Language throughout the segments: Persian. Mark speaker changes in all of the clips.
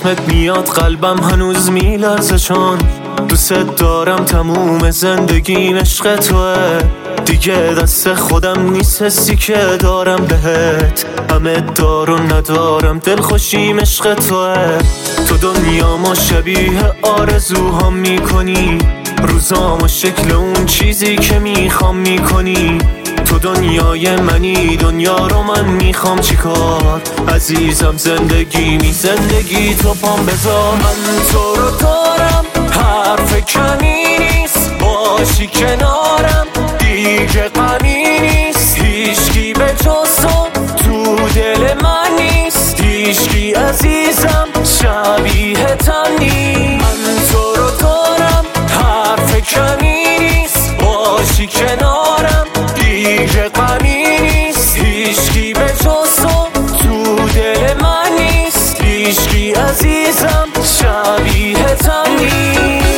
Speaker 1: اسمت میاد قلبم هنوز میلرزه، چون دوست دارم تموم زندگیم عشق توه. دیگه دست خودم نیست حسی که دارم بهت، همه دارو ندارم دلخوشیم عشق توه. تو دنیامو شبیه آرزوهام میکنی، روزامو شکل اون چیزی که میخوام میکنی. تو دنیای منی، دنیا رو من میخوام چیکار؟ عزیزم زندگی تو پام بذار. من تو رو دارم، حرف کمی نیست، باشی کنارم دیگه غمی نیست. هیچکی به جز تو دل من نیست، هیچکی عزیزم شبیه تن نیست. من تو رو دارم، حرف کمی نیست، باشی کنارم دیگه غمی نیست. هیچکی به جز تو دل من نیست، هیچکی عزیزم شبیه تن نیست.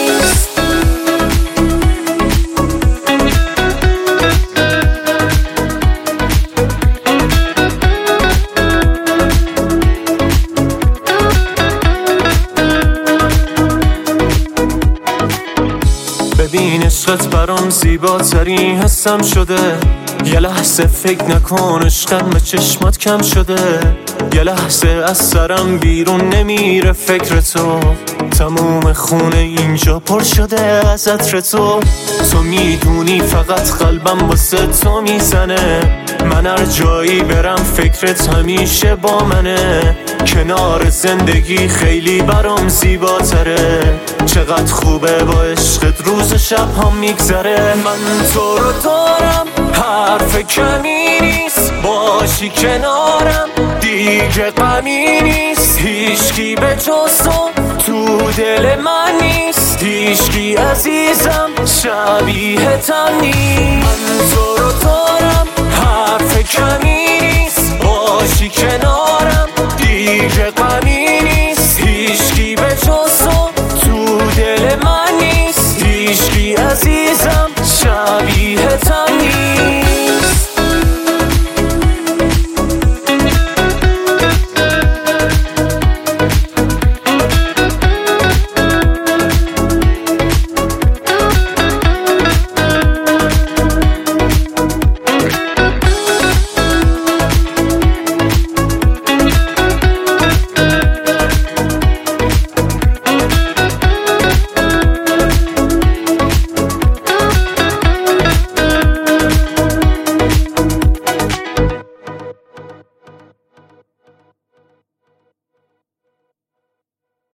Speaker 1: ببین عشقت برام زیباترین حسم شده، یه لحظه فکر نکن عشقم به چشمات کم شده. یه لحظه از سرم بیرون نمیره فکر تو، تموم خونه اینجا پر شده از عطر تو. تو میدونی فقط قلبم واسه تو میزنه، من هر جایی برم فکرت همیشه با منه. کنار زندگی خیلی برام زیباتره، چقدر خوبه با عشقت روز شب هم میگذره. من تو رو دارم، حرف کمی نیست، باشی کنارم دیگه غمی نیست. هیچکی به جز تو دل من نیست، هیچکی عزیزم شبیه تن نیست. من تو رو دارم، حرف کمی نیست، باشی کنارم دیگه غمی نیست. هیچکی به جز تو دل من نیست، هیچکی عزیزم شبیه تن